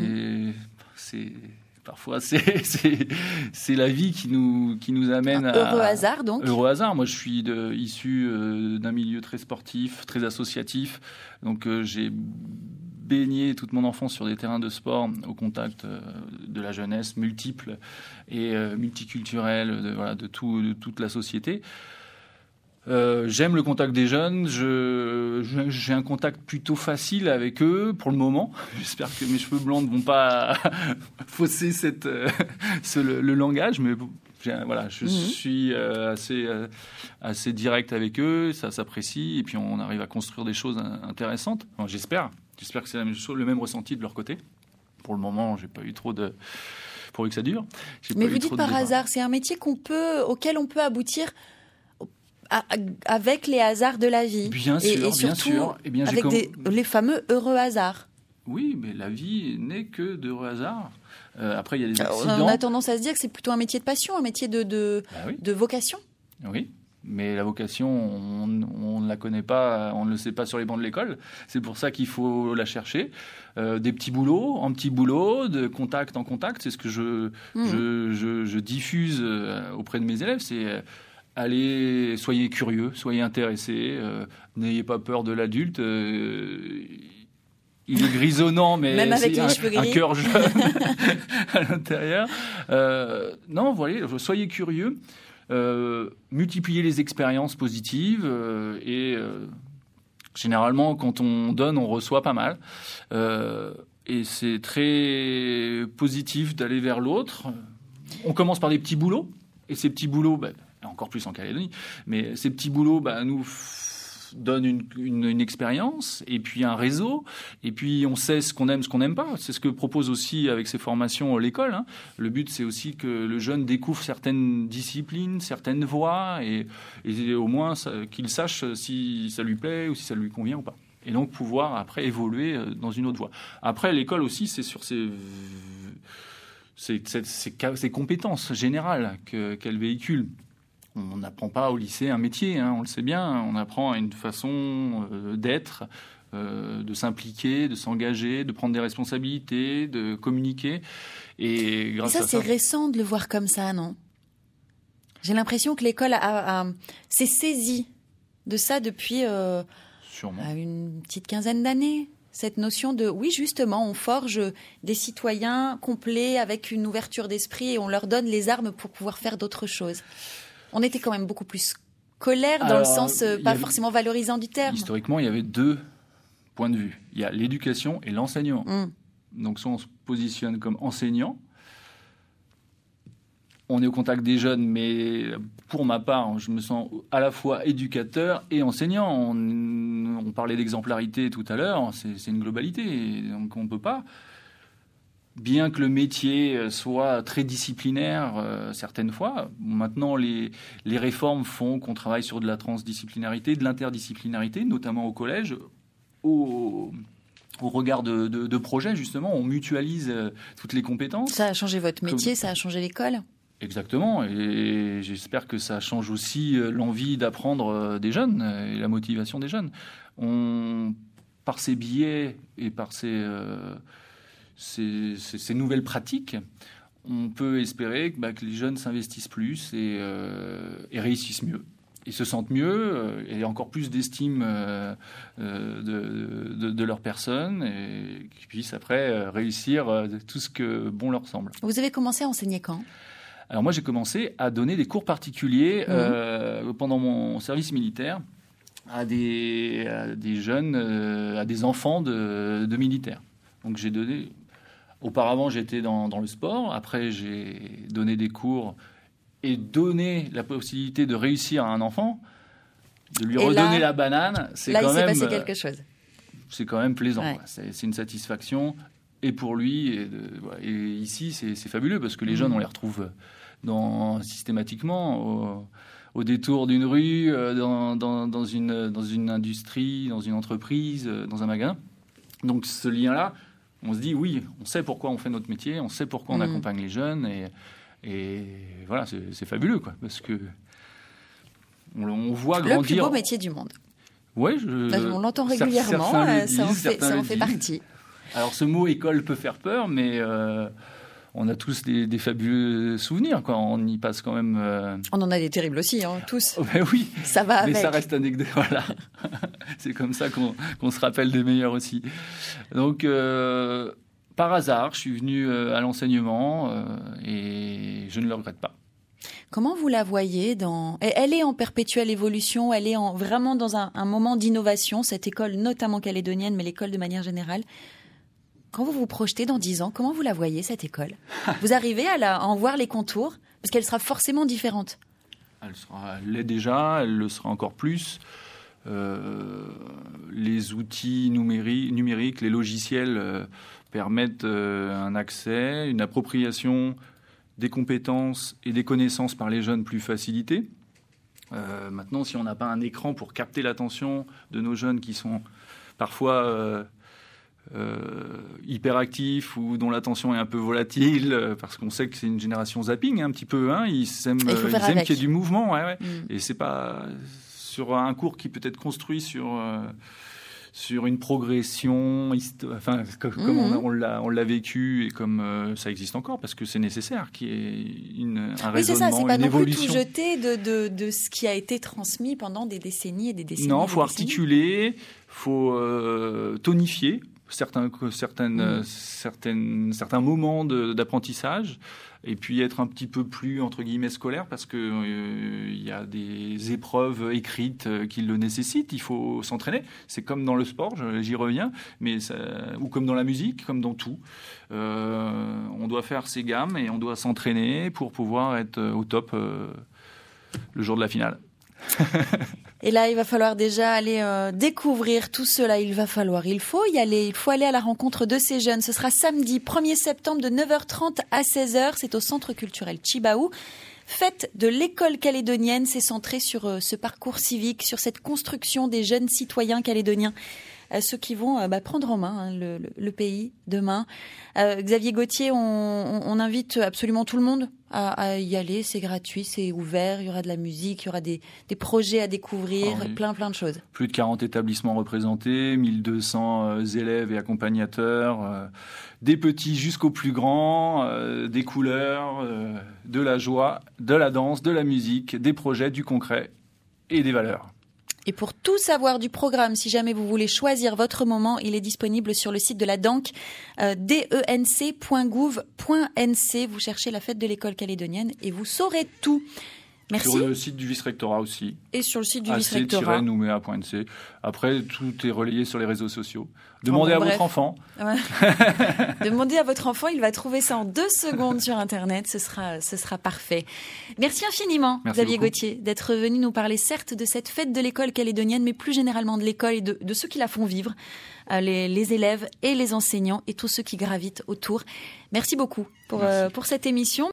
Parfois, c'est la vie qui nous amène à... Heureux hasard, donc. Heureux hasard. Moi, je suis issu d'un milieu très sportif, très associatif. Donc, j'ai baigné toute mon enfance sur des terrains de sport au contact de la jeunesse multiple et multiculturelle de toute la société. J'aime le contact des jeunes, j'ai un contact plutôt facile avec eux pour le moment. J'espère que mes cheveux blancs ne vont pas fausser le langage, mais je suis assez direct avec eux, ça s'apprécie et puis on arrive à construire des choses intéressantes. Enfin, j'espère que c'est le même ressenti de leur côté. Pour le moment, j'ai pas eu trop de... pourvu que ça dure. Mais vous dites par hasard, c'est un métier auquel on peut aboutir avec les hasards de la vie. Bien sûr, et surtout, bien sûr. Eh bien, avec les fameux heureux hasards. Oui, mais la vie n'est que d'heureux hasards. Après, il y a des accidents. On a tendance à se dire que c'est plutôt un métier de passion, un métier de vocation. Oui, mais la vocation, on ne la connaît pas, on ne le sait pas sur les bancs de l'école. C'est pour ça qu'il faut la chercher. Des petits boulots, en petits boulots, de contact en contact. C'est ce que je diffuse auprès de mes élèves. C'est... Allez, soyez curieux, soyez intéressés, n'ayez pas peur de l'adulte. Il il est grisonnant, mais même avec c'est les cheveux un gris. cœur jeune à l'intérieur. Non, voilà, soyez curieux. Multiplier les expériences positives et généralement quand on donne on reçoit pas mal et c'est très positif d'aller vers l'autre. On commence par des petits boulots et ces petits boulots, encore plus en Calédonie, mais ces petits boulots nous donne une expérience et puis un réseau et puis on sait ce qu'on aime, ce qu'on n'aime pas. C'est ce que propose aussi avec ces formations l'école. Le but, c'est aussi que le jeune découvre certaines disciplines, certaines voies et au moins qu'il sache si ça lui plaît ou si ça lui convient ou pas. Et donc pouvoir après évoluer dans une autre voie. Après, l'école aussi, c'est sur ces compétences générales qu'elle véhicule. On n'apprend pas au lycée un métier, on le sait bien. On apprend une façon d'être, de s'impliquer, de s'engager, de prendre des responsabilités, de communiquer. Et grâce à ça, c'est récent de le voir comme ça, non ? J'ai l'impression que l'école s'est saisie de ça depuis une petite quinzaine d'années. Cette notion de, oui, justement, on forge des citoyens complets avec une ouverture d'esprit et on leur donne les armes pour pouvoir faire d'autres choses. On était quand même beaucoup plus scolaire dans le sens pas forcément valorisant du terme. Historiquement, il y avait 2 points de vue. Il y a l'éducation et l'enseignement. Donc, soit on se positionne comme enseignant, on est au contact des jeunes, mais pour ma part, je me sens à la fois éducateur et enseignant. On parlait d'exemplarité tout à l'heure, c'est une globalité, donc on ne peut pas. Bien que le métier soit très disciplinaire certaines fois, maintenant les réformes font qu'on travaille sur de la transdisciplinarité, de l'interdisciplinarité, notamment au collège, au regard de projets justement, on mutualise toutes les compétences. Ça a changé votre métier, ça a changé l'école ? Exactement, et j'espère que ça change aussi l'envie d'apprendre des jeunes et la motivation des jeunes. Par ces biais et par ces nouvelles pratiques, on peut espérer que les jeunes s'investissent plus et réussissent mieux. Ils se sentent mieux et encore plus d'estime de leur personne et qu'ils puissent après réussir tout ce que bon leur semble. Vous avez commencé à enseigner quand ? Alors moi, j'ai commencé à donner des cours particuliers pendant mon service militaire à des jeunes, à des enfants de militaires. Donc j'ai donné... Auparavant, j'étais dans le sport. Après, j'ai donné des cours et donné la possibilité de réussir à un enfant, de lui redonner la banane. Là, il s'est passé quelque chose. C'est quand même plaisant. Ouais. C'est une satisfaction. Et pour lui, et ici, c'est fabuleux parce que les jeunes, on les retrouve systématiquement au détour d'une rue, dans une industrie, dans une entreprise, dans un magasin. Donc ce lien-là, on se dit oui, on sait pourquoi on fait notre métier, on sait pourquoi on accompagne les jeunes, et voilà, c'est fabuleux, quoi, parce que on voit grandir. Le plus beau métier du monde. Ouais, on l'entend régulièrement, ça en fait partie. Alors ce mot école peut faire peur, mais on a tous des fabuleux souvenirs, quoi. On y passe quand même. On en a des terribles aussi, tous. Ben oui. Ça va avec. Mais ça reste anecdotique. Voilà. C'est comme ça qu'on se rappelle des meilleurs aussi. Donc, par hasard, je suis venu à l'enseignement et je ne le regrette pas. Comment vous la voyez Elle est en perpétuelle évolution, elle est vraiment dans un moment d'innovation, cette école, notamment calédonienne, mais l'école de manière générale. Quand vous vous projetez dans 10 ans, comment vous la voyez, cette école ? Vous arrivez à en voir les contours ? Parce qu'elle sera forcément différente. Elle l'est déjà, elle le sera encore plus. Les outils numériques, les logiciels permettent un accès, une appropriation des compétences et des connaissances par les jeunes plus facilitées. Maintenant, si on n'a pas un écran pour capter l'attention de nos jeunes qui sont parfois... hyperactifs ou dont l'attention est un peu volatile parce qu'on sait que c'est une génération zapping un petit peu, ils aiment qu'il y ait du mouvement, et c'est pas sur un cours qui peut être construit sur une progression, comme on l'a vécu et comme ça existe encore, parce que c'est nécessaire qu'il y ait un raisonnement, c'est pas une non évolution. Plus tout jeter de ce qui a été transmis pendant des décennies et des décennies. Non, il faut articuler, il faut tonifier. certains moments d'apprentissage, et puis être un petit peu plus, entre guillemets, scolaire, parce que il y a des épreuves écrites qui le nécessitent. Il faut s'entraîner. C'est comme dans le sport, j'y reviens, ou comme dans la musique, comme dans tout. On doit faire ses gammes et on doit s'entraîner pour pouvoir être au top le jour de la finale. Et là, il va falloir déjà aller découvrir tout cela. Il faut y aller. Il faut aller à la rencontre de ces jeunes. Ce sera samedi 1er septembre de 9h30 à 16h. C'est au Centre culturel Chibaou. Fête de l'école calédonienne. C'est centré sur ce parcours civique, sur cette construction des jeunes citoyens calédoniens. Ceux qui vont prendre en main le pays demain. Xavier Gauthier, on invite absolument tout le monde à y aller. C'est gratuit, c'est ouvert. Il y aura de la musique, il y aura des projets à découvrir, plein de choses. Plus de 40 établissements représentés, 1200 élèves et accompagnateurs, des petits jusqu'aux plus grands, des couleurs, de la joie, de la danse, de la musique, des projets, du concret et des valeurs. Et pour tout savoir du programme, si jamais vous voulez choisir votre moment, il est disponible sur le site de la DANC, denc.gouv.nc. Vous cherchez la fête de l'école calédonienne et vous saurez tout. Merci. Sur le site du vice-rectorat aussi. Et sur le site du vice-rectorat. ac-noumea.nc. Après, tout est relayé sur les réseaux sociaux. Demandez à votre enfant. Ouais. Demandez à votre enfant, il va trouver ça en 2 secondes sur Internet. Ce sera parfait. Merci infiniment, Xavier Gauthier, d'être venu nous parler certes de cette fête de l'école calédonienne, mais plus généralement de l'école et de ceux qui la font vivre, les élèves et les enseignants et tous ceux qui gravitent autour. Merci beaucoup pour cette émission.